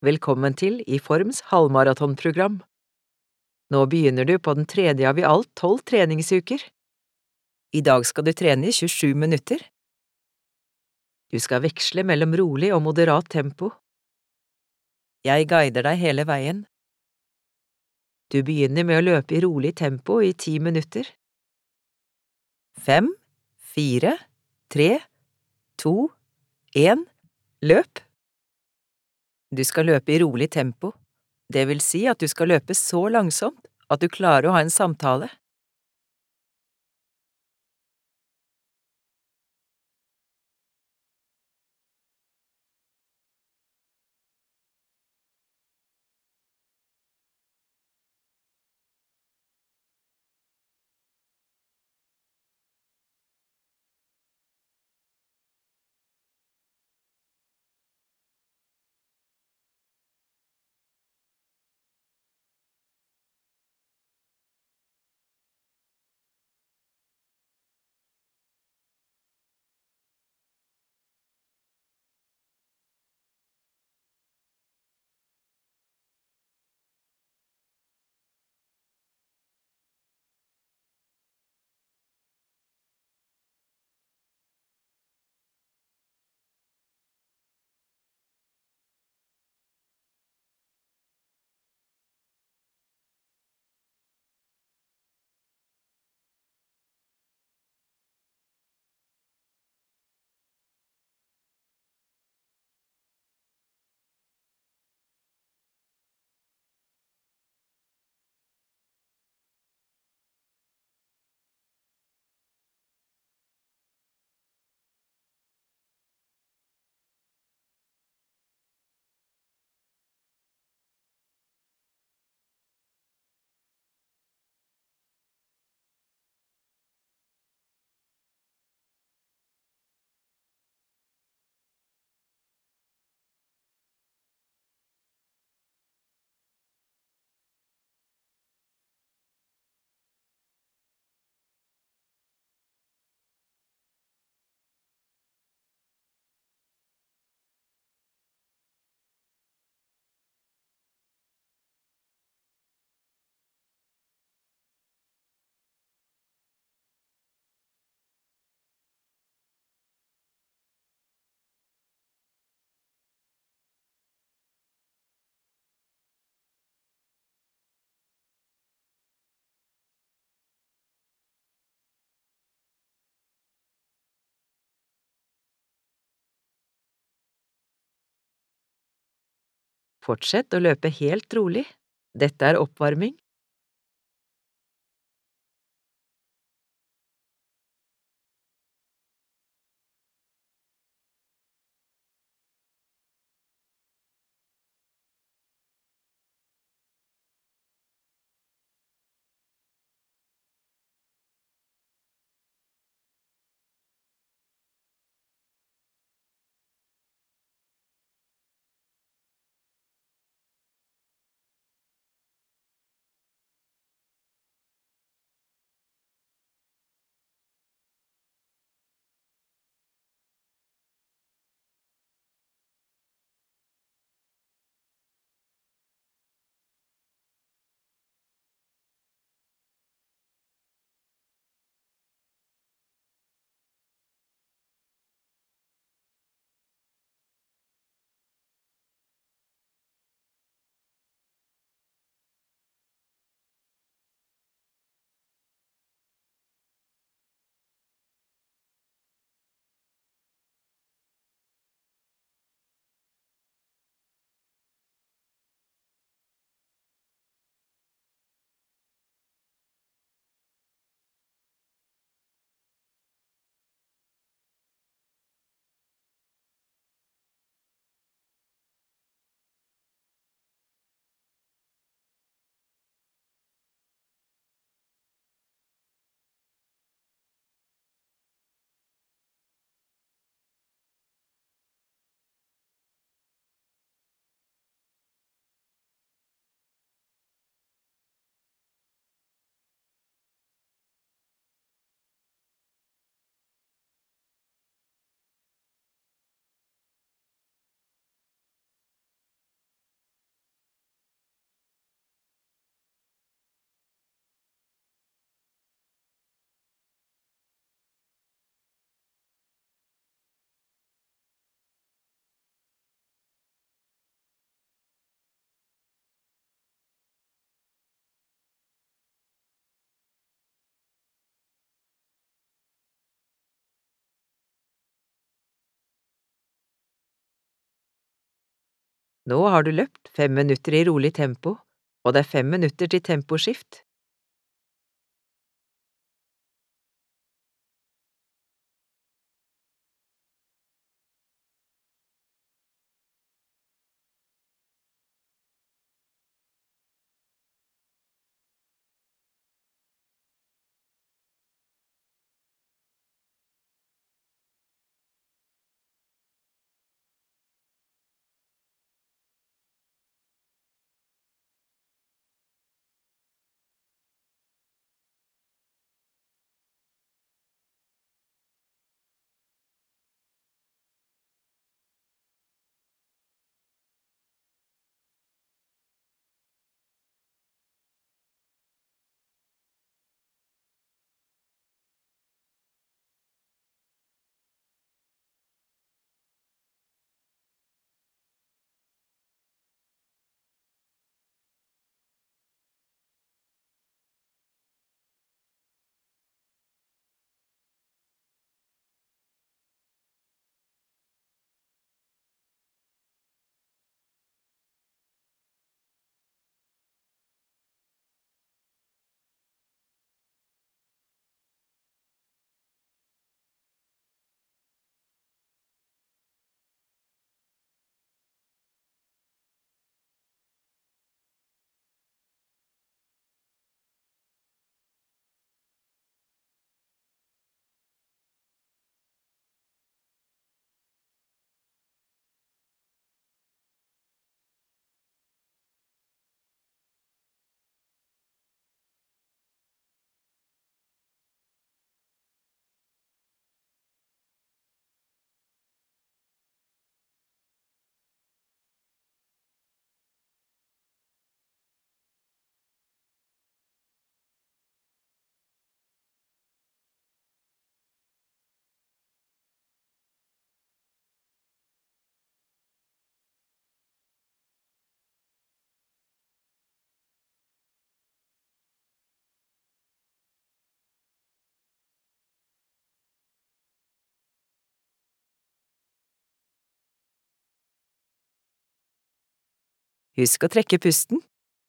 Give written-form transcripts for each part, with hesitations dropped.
Velkommen til I Forms halvmaratonprogram. Nå begynner du på den tredje av I alt 12 treningsuker. I dag skal du trene I 27 minutter. Du skal veksle mellom rolig og moderat tempo. Jeg guider deg hele veien. Du begynner med å løpe I rolig tempo I 10 minutter. 5, 4, 3, 2, 1, løp! Du skal løpe I rolig tempo, det vil si at du skal løpe så langsomt at du klarer å ha en samtale. Fortsett å løpe helt rolig. Dette oppvarming. Nå har du løpt 5 minutter i rolig tempo, og det er 5 minutter til temposkift. Husk å trekke pusten.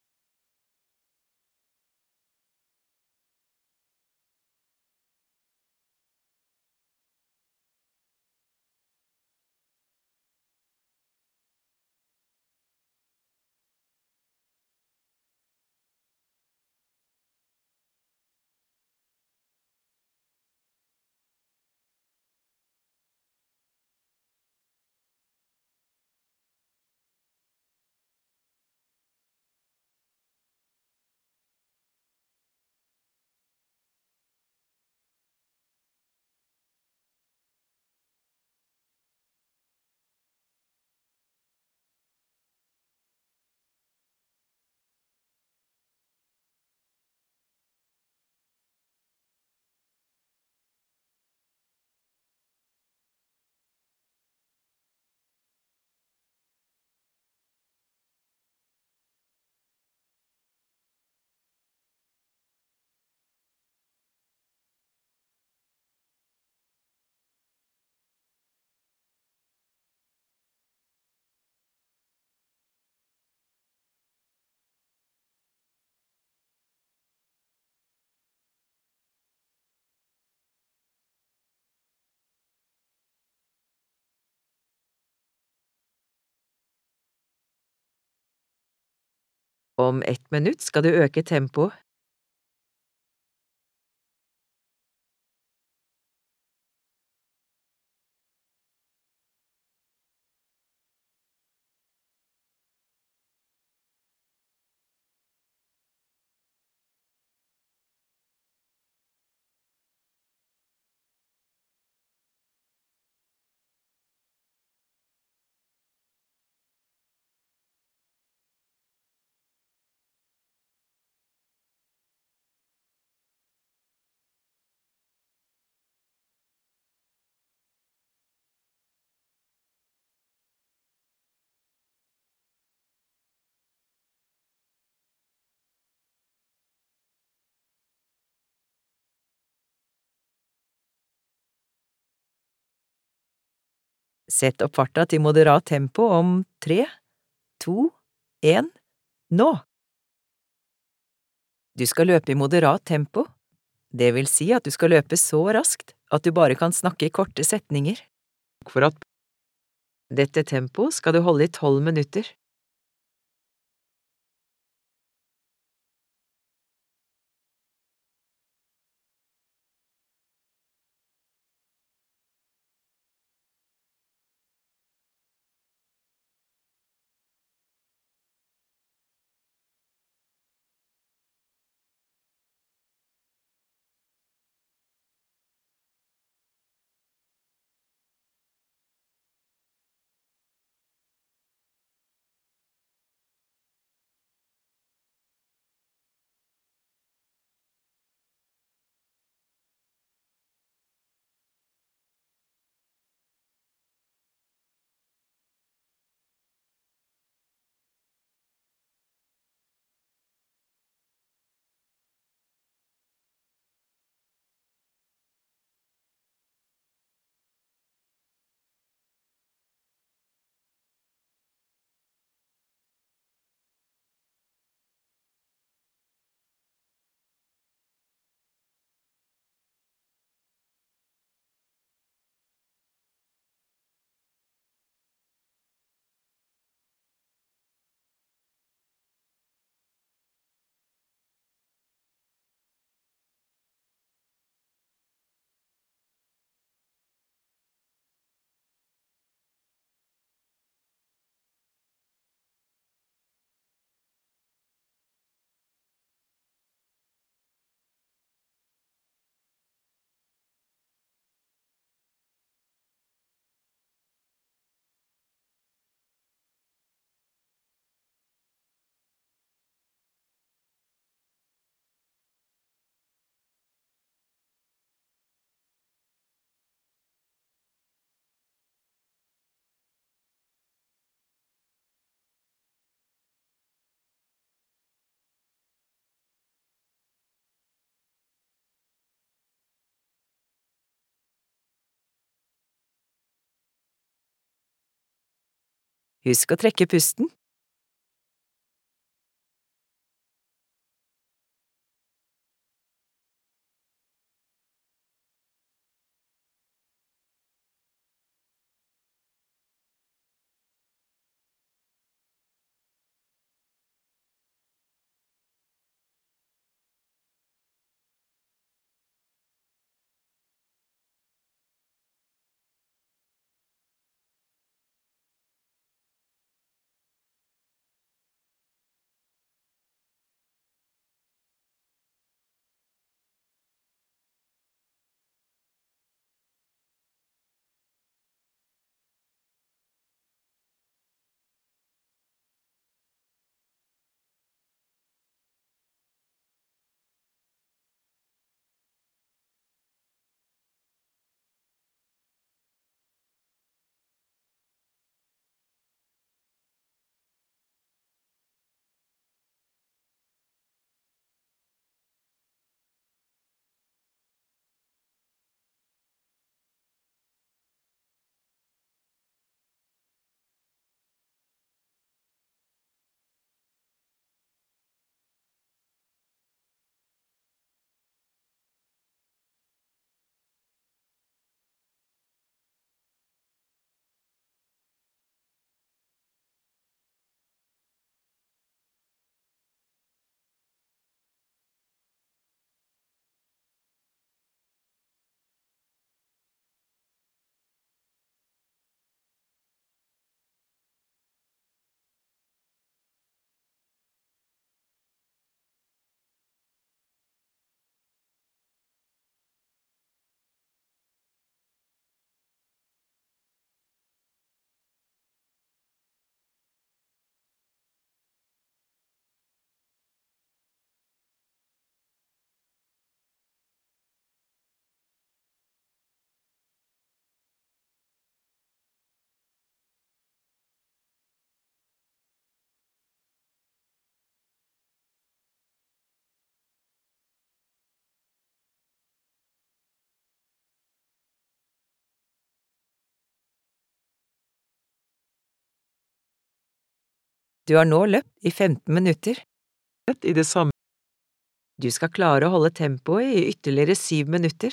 Om 1 minutt skal du øke tempoet. Sett opp farta til moderat tempo om 3, 2, 1, nå! Du skal løpe i moderat tempo. Det vil si at du skal løpe så raskt at du bare kan snakke i korte setninger. Dette tempoet skal du holde i 12 minutter. Husk å trekke pusten. Du har nå løpt i 15 minutter. I det samme. Du skal klare å holde tempoet i ytterligere 7 minutter.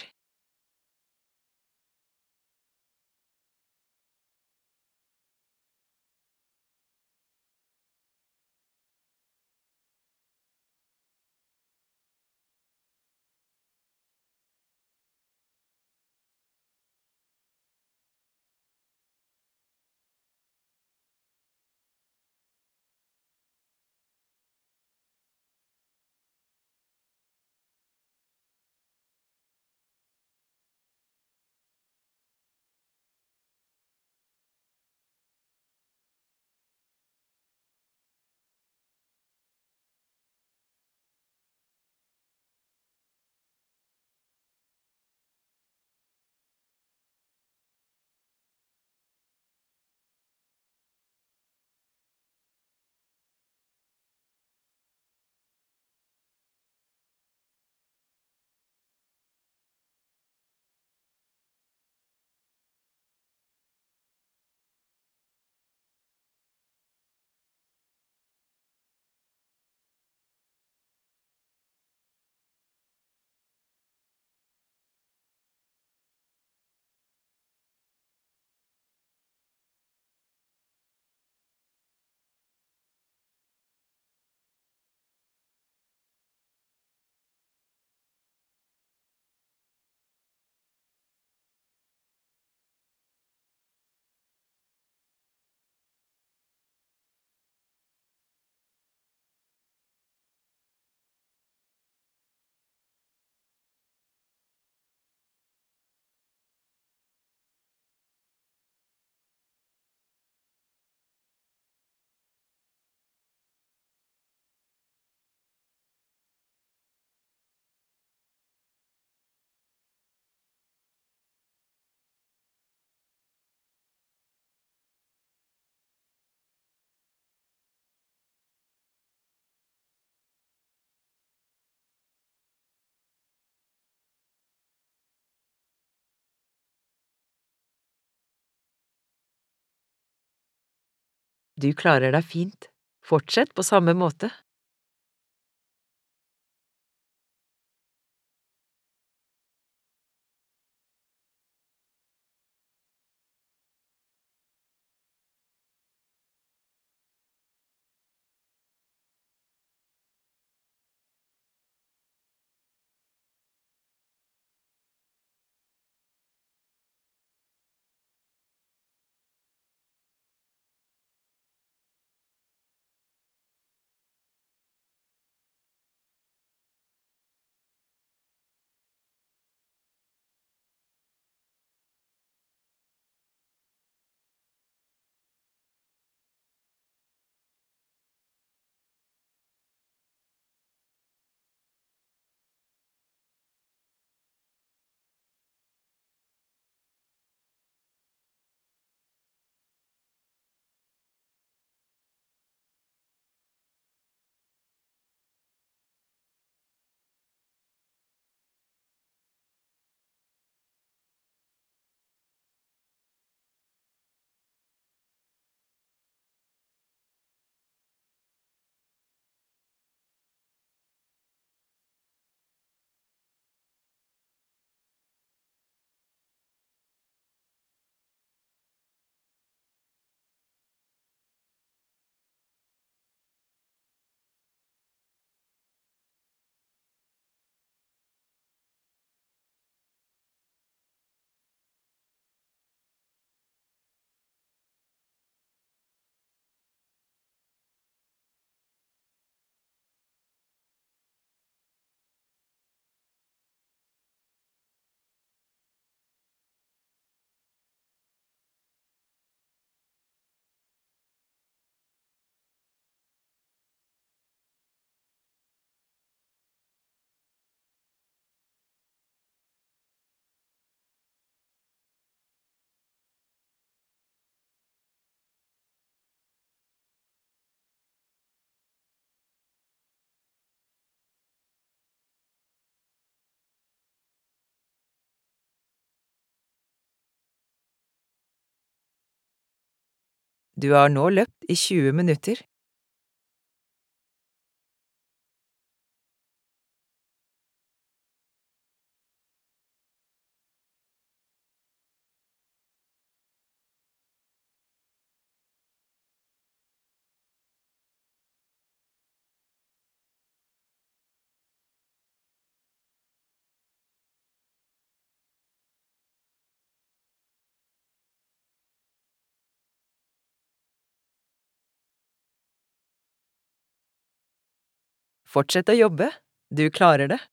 Du klarer deg fint. Fortsett på samme måte. Du har nå løpt i 20 minutter. Fortsett å jobbe, du klarer det.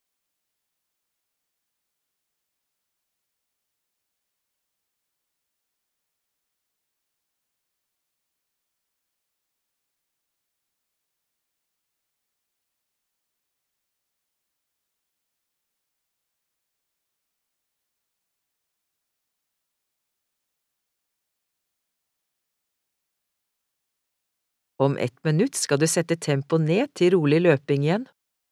Om 1 minutt skal du sette tempo ned til rolig løping igjen.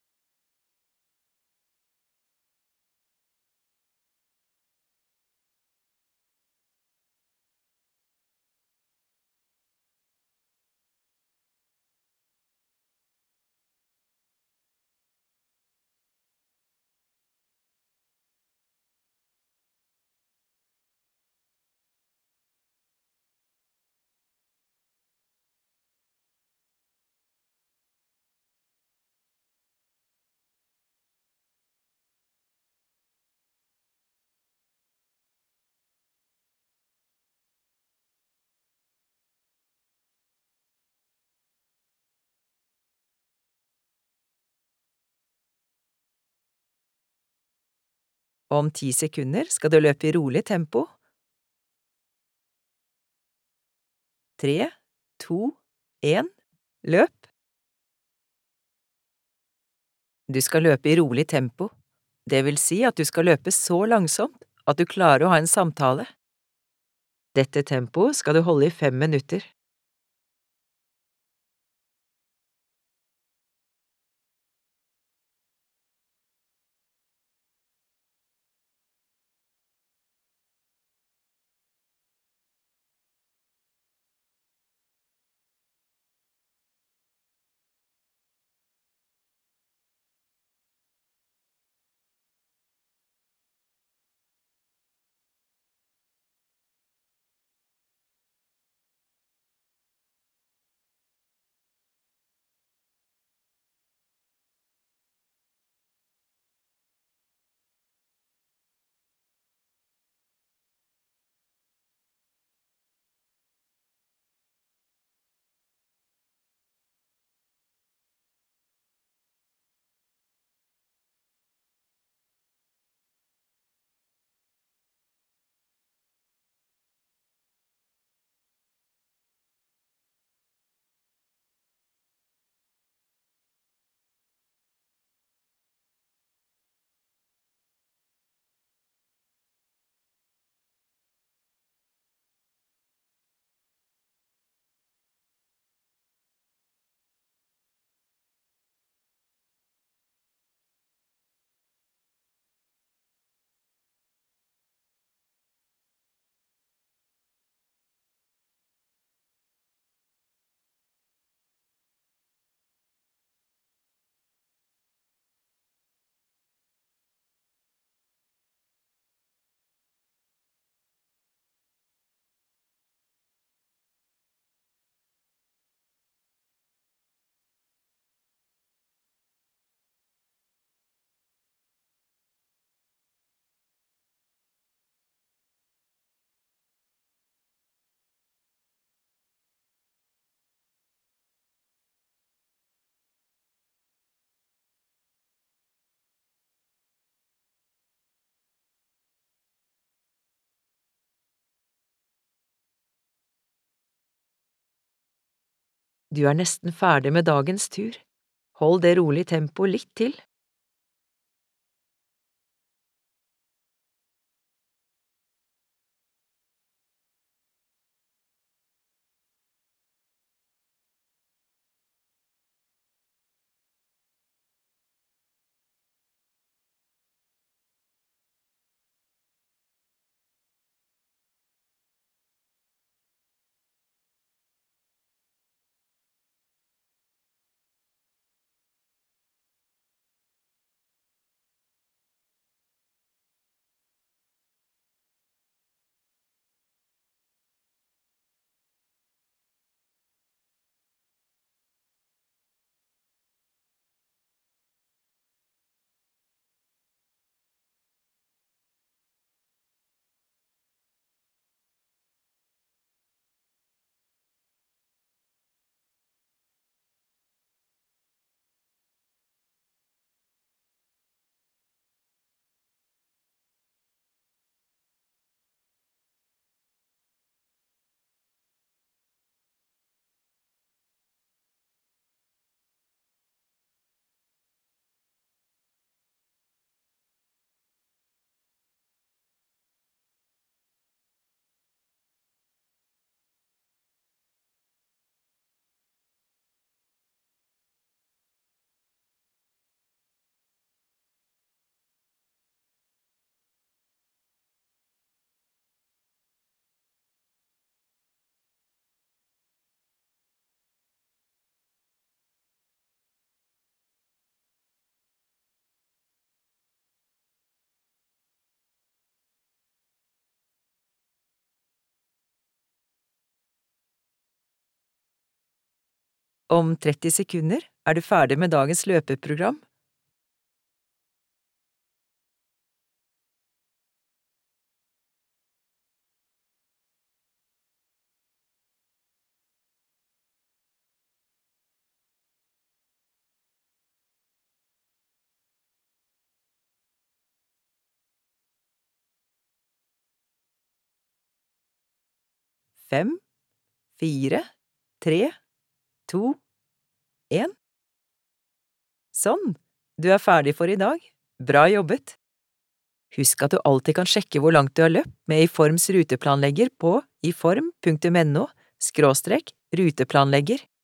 Om 10 sekunder skal du løpe i rolig tempo. 3, 2, 1, løp! Du skal løpe i rolig tempo. Det vil si at du skal løpe så langsomt at du klarer å ha en samtale. Dette tempoet skal du holde i 5 minutter. Du er nesten ferdig med dagens tur. Hold det rolige tempoet litt til. Om 30 sekunder er du ferdig med dagens løpeprogram. Fem, fire, tre, to, en. Sånn, du er ferdig for i dag. Bra jobbet! Husk at du alltid kan sjekke hvor langt du har løpt med iForms ruteplanlegger på iform.no/ruteplanlegger.